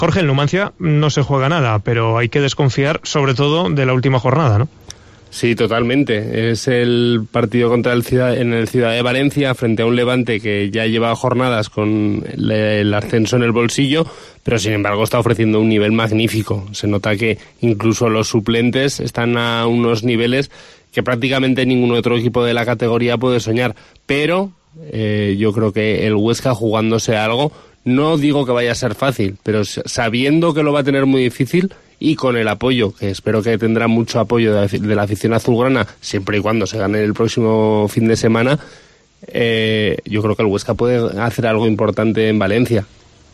Jorge, el Numancia no se juega nada, pero hay que desconfiar sobre todo de la última jornada, ¿no? Sí, totalmente. Es el partido contra el Ciudad de Valencia frente a un Levante que ya lleva jornadas con el ascenso en el bolsillo, pero sin embargo está ofreciendo un nivel magnífico. Se nota que incluso los suplentes están a unos niveles que prácticamente ningún otro equipo de la categoría puede soñar. Pero yo creo que el Huesca, jugándose algo, no digo que vaya a ser fácil, pero sabiendo que lo va a tener muy difícil, y con el apoyo, que espero que tendrá mucho apoyo de la afición azulgrana, siempre y cuando se gane el próximo fin de semana, yo creo que el Huesca puede hacer algo importante en Valencia.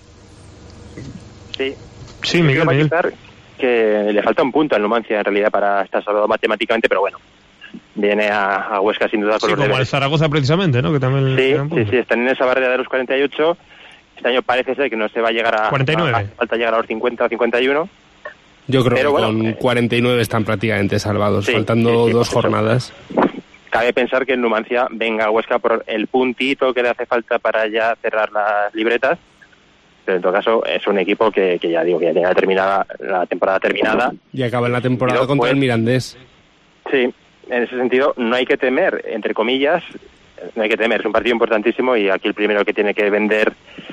Sí, Miguel. Que le falta un punto al Numancia en realidad para estar salvado matemáticamente, pero bueno, viene a Huesca sin duda con los como deberes. el Zaragoza precisamente, ¿no? Que también sí, están en esa barrera de los 48. Este año parece ser que no se va a llegar a 49. Falta llegar a los 50 o 51. Yo creo pero que bueno, con 49 están prácticamente salvados, sí, faltando sí, dos jornadas. Cabe pensar que el Numancia venga a Huesca por el puntito que le hace falta para ya cerrar las libretas, pero en todo caso es un equipo que ya digo que ya tiene la temporada terminada. Y acaba en la temporada contra el Mirandés. Sí, en ese sentido no hay que temer, entre comillas, no hay que temer, es un partido importantísimo y aquí el primero que tiene que vender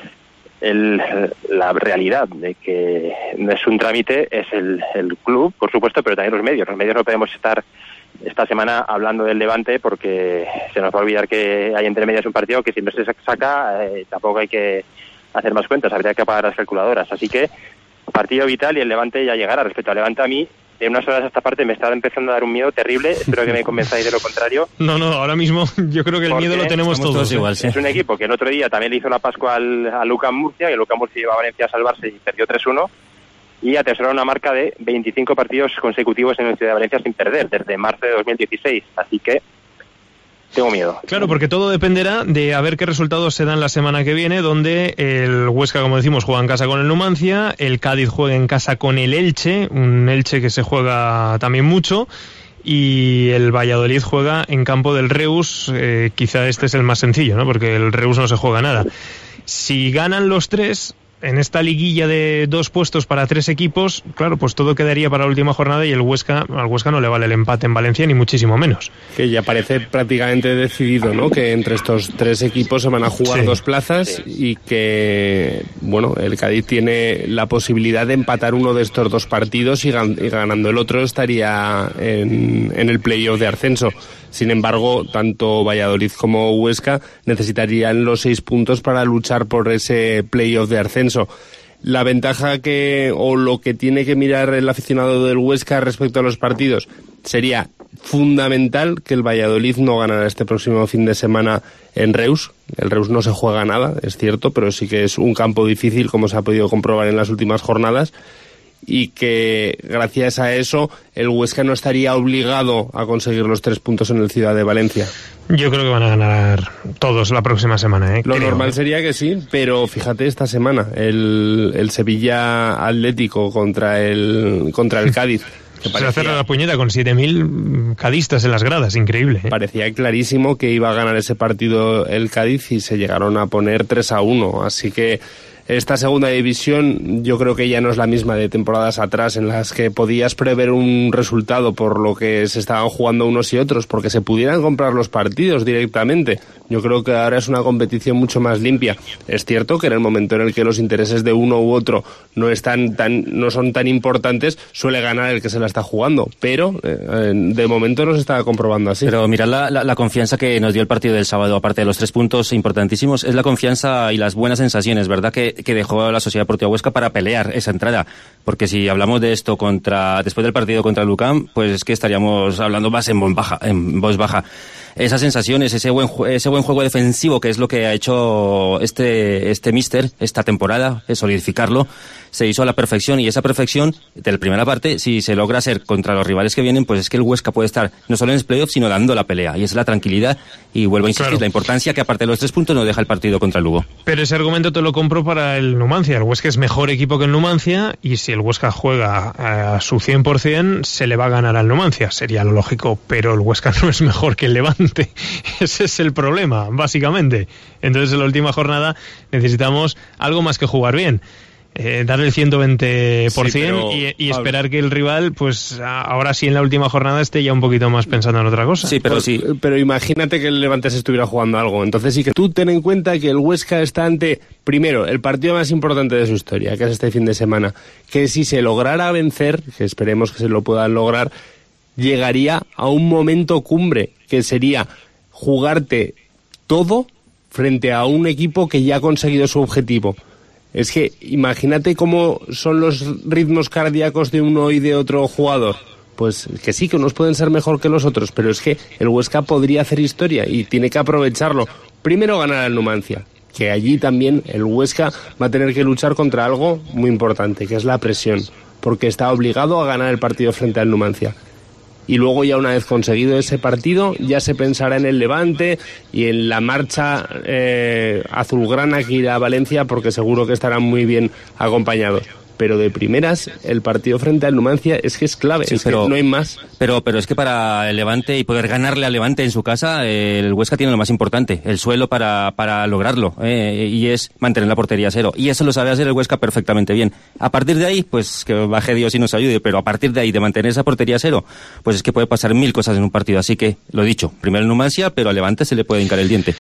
la realidad de que no es un trámite es el club, por supuesto, pero también los medios. Los medios no podemos estar esta semana hablando del Levante porque se nos va a olvidar que hay entre medias un partido que si no se saca tampoco hay que hacer más cuentas, habría que apagar las calculadoras. Así que partido vital y el Levante ya llegará. Respecto al Levante, a mí de unas horas a esta parte me está empezando a dar un miedo terrible. Espero que me convenzáis de lo contrario. No, ahora mismo yo creo que el miedo lo tenemos todos igual, sí. Es un equipo que el otro día también le hizo la Pascua a UCAM Murcia, y el UCAM Murcia iba a Valencia a salvarse y perdió 3-1, y atesoró una marca de 25 partidos consecutivos en el Ciudad de Valencia sin perder, desde marzo de 2016. Así que tengo miedo. Claro, porque todo dependerá de a ver qué resultados se dan la semana que viene, donde el Huesca, como decimos, juega en casa con el Numancia, el Cádiz juega en casa con el Elche, un Elche que se juega también mucho, y el Valladolid juega en campo del Reus. Quizá este es el más sencillo, ¿no? Porque el Reus no se juega nada. Si ganan los tres en esta liguilla de 2 puestos para 3 equipos, claro, pues todo quedaría para la última jornada y al Huesca no le vale el empate en Valencia, ni muchísimo menos. Que ya parece prácticamente decidido, ¿no? Que entre estos 3 equipos se van a jugar 2 plazas y que, bueno, el Cádiz tiene la posibilidad de empatar uno de estos 2 partidos y ganando el otro estaría en el playoff de ascenso. Sin embargo, tanto Valladolid como Huesca necesitarían los 6 puntos para luchar por ese playoff de ascenso. La ventaja o lo que tiene que mirar el aficionado del Huesca respecto a los partidos sería fundamental que el Valladolid no ganara este próximo fin de semana en Reus. El Reus no se juega nada, es cierto, pero sí que es un campo difícil, como se ha podido comprobar en las últimas jornadas, y que gracias a eso el Huesca no estaría obligado a conseguir los 3 puntos en el Ciudad de Valencia. Yo creo que van a ganar todos la próxima semana, Lo normal sería que sí, pero fíjate esta semana el Sevilla Atlético contra el Cádiz. Se hace la puñeta con 7.000 cadistas en las gradas, increíble. Parecía clarísimo que iba a ganar ese partido el Cádiz y se llegaron a poner 3-1, así que esta segunda división yo creo que ya no es la misma de temporadas atrás, en las que podías prever un resultado por lo que se estaban jugando unos y otros, porque se pudieran comprar los partidos directamente. Yo creo que ahora es una competición mucho más limpia. Es cierto que en el momento en el que los intereses de uno u otro no son tan importantes, suele ganar el que se la está jugando, pero de momento no se está comprobando así. Pero mirad la confianza que nos dio el partido del sábado, aparte de los 3 puntos importantísimos, es la confianza y las buenas sensaciones, ¿verdad?, que dejó la Sociedad Deportiva Huesca para pelear esa entrada. Porque si hablamos de esto después del partido contra el UCAM, pues es que estaríamos hablando más en voz baja. Esas sensaciones, ese buen juego defensivo, que es lo que ha hecho este míster esta temporada, es solidificarlo, se hizo a la perfección, y esa perfección de la primera parte, si se logra hacer contra los rivales que vienen, pues es que el Huesca puede estar no solo en el playoff, sino dando la pelea, y esa es la tranquilidad, y vuelvo a insistir, la importancia que aparte de los 3 puntos nos deja el partido contra el Lugo. Pero ese argumento te lo compro para el Numancia. El Huesca es mejor equipo que el Numancia, y si el Huesca juega a su 100%, se le va a ganar al Numancia, sería lo lógico, pero el Huesca no es mejor que el Levante. Ese es el problema, básicamente. Entonces en la última jornada necesitamos algo más que jugar bien. darle el 120% sí, y esperar que el rival, pues ahora sí en la última jornada esté ya un poquito más pensando en otra cosa. Sí, pero sí. Pero imagínate que el Levante se estuviera jugando algo. Entonces sí que tú ten en cuenta que el Huesca está ante, primero, el partido más importante de su historia, que es este fin de semana, que si se lograra vencer, que esperemos que se lo puedan lograr, llegaría a un momento cumbre, que sería jugarte todo frente a un equipo que ya ha conseguido su objetivo. Es que imagínate cómo son los ritmos cardíacos de uno y de otro jugador. Pues que sí, que unos pueden ser mejor que los otros, pero es que el Huesca podría hacer historia y tiene que aprovecharlo. Primero ganar al Numancia, que allí también el Huesca va a tener que luchar contra algo muy importante, que es la presión, porque está obligado a ganar el partido frente al Numancia. Y luego ya una vez conseguido ese partido ya se pensará en el Levante y en la marcha azulgrana que irá a Valencia, porque seguro que estarán muy bien acompañados. Pero de primeras, el partido frente al Numancia es que es clave, sí, pero, que no hay más. Pero es que para el Levante y poder ganarle al Levante en su casa, el Huesca tiene lo más importante, el suelo para lograrlo, y es mantener la portería a cero. Y eso lo sabe hacer el Huesca perfectamente bien. A partir de ahí, pues que baje Dios y nos ayude, pero a partir de ahí, de mantener esa portería a cero, pues es que puede pasar 1000 cosas en un partido. Así que, lo dicho, primero el Numancia, pero al Levante se le puede hincar el diente.